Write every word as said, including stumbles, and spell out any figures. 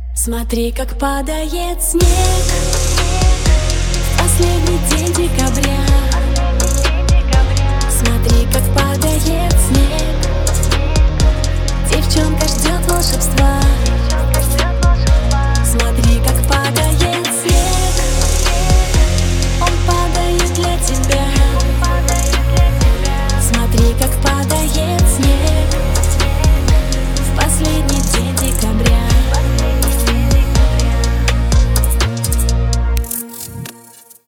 Смотри, как падает снег в последний день декабря.